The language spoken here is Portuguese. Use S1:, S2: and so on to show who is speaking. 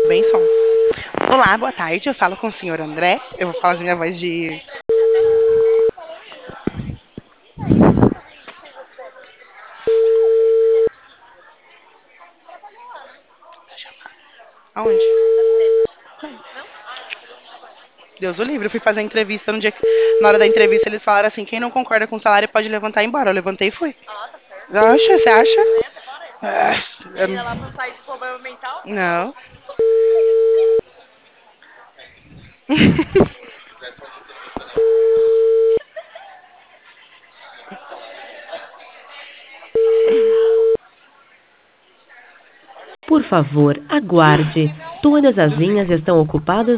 S1: Bem som. Olá, boa tarde. Eu falo com o senhor André. Eu vou falar de minha voz de. Aonde? Deus o livre. Eu fui fazer a entrevista no dia que. Na hora da entrevista, eles falaram assim: quem não concorda com o salário pode levantar e ir embora. Eu levantei e fui. Acha? Você acha? Ah, não.
S2: Por favor, aguarde. Todas as linhas estão ocupadas.